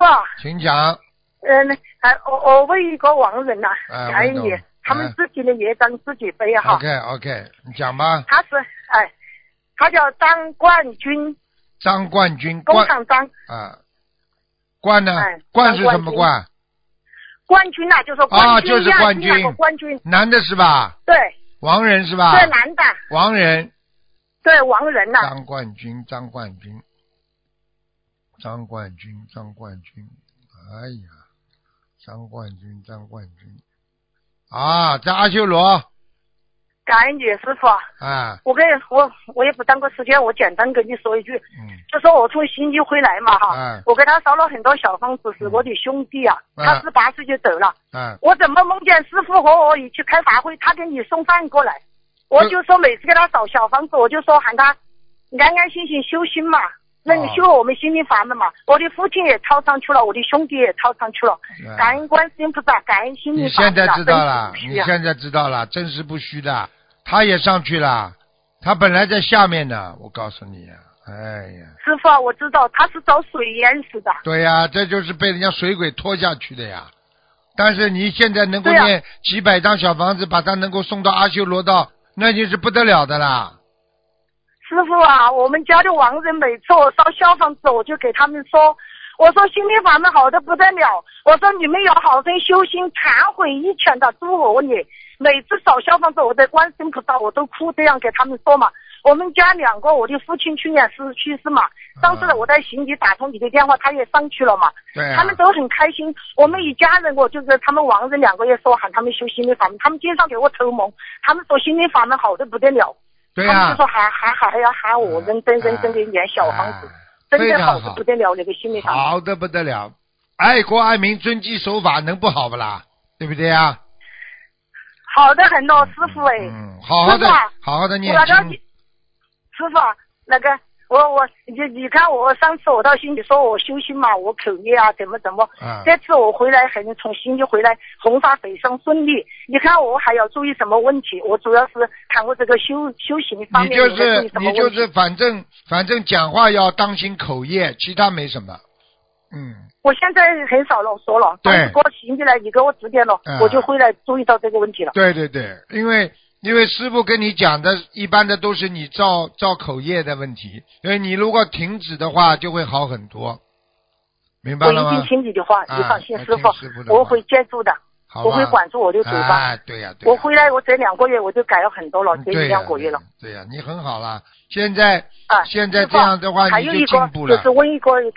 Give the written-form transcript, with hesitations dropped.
请讲。 我为一个亡人呐，感恩你，他们自己的业障自己背哈。 OK， 你讲吧。 他叫张冠军。 张冠军， 工厂张。 冠呢？冠是什么冠？ 冠军呐，就是冠军就是冠军。 那个冠军。 男的是吧？ 对。 亡人是吧？ 对，男的。 亡人。 对，亡人呐。 张冠军。哎呀，张冠军。在阿修罗。 感恩你师傅。我也不耽搁时间，我简单跟你说一句，就说我从悉尼回来嘛哈，我给他烧了很多小房子，是我的兄弟啊，他18岁就走了，我怎么梦见师傅和我一起开法会，他给你送饭过来，我就说每次给他烧小房子，我就说喊他安安心心修心嘛，能修我们心灵法门嘛，我的父亲也抄上去了，我的兄弟也抄上去了，感恩观世音菩萨，感恩心灵法门。 你现在知道了，真实不虚的。他也上去了，他本来在下面呢，我告诉你啊，哎呀， 师傅啊，我知道他是遭水淹死的。 对呀，这就是被人家水鬼拖下去的呀。但是你现在能够念几百张小房子，把他能够送到阿修罗道，那就是不得了的啦。 师傅啊，我们家的亡人每次我烧小房子，我就给他们说，我说心灵法门好的不得了，我说你们要好生修心，忏悔以前的诸恶业。每次烧小房子，我在观世音菩萨我都哭，这样给他们说嘛。我们家2个，我的父亲去年去世嘛，上次我在悉尼打通你的电话，他也上去了嘛。 对。 他们都很开心，我们一家人，我就是他们亡人2个也说喊他们修心灵法门，他们经常给我托梦，他们说心灵法门好的不得了。 对他们就说还要喊我认真的念小房子，真的好的不得了，那个心灵法门好的不得了，爱国爱民遵纪守法能不好不啦？对不对啊？ 好的很哦，师傅哎， 好好的念经。 师傅，你看我上次我到悉尼说我修心嘛，我口业啊怎么，这次我回来从悉尼回来，弘法非常顺利。你看我还要注意什么问题？我主要是看我这个修行方面你就是反正讲话要当心口业，其他没什么。 我现在很少了说了，但是过悉尼来你给我指点了，我就回来注意到这个问题了。 对，因为师父跟你讲的一般的都是你造口业的问题，因为你如果停止的话就会好很多，明白了吗？ 我一定听你的话，你放心师父，我会接住的，我会管住我的嘴巴。 对呀。 我回来我这2个月我就改了很多了，这1-2个月了。 对呀，你很好了，现在这样的话你就进步了。 还有一个就是问一个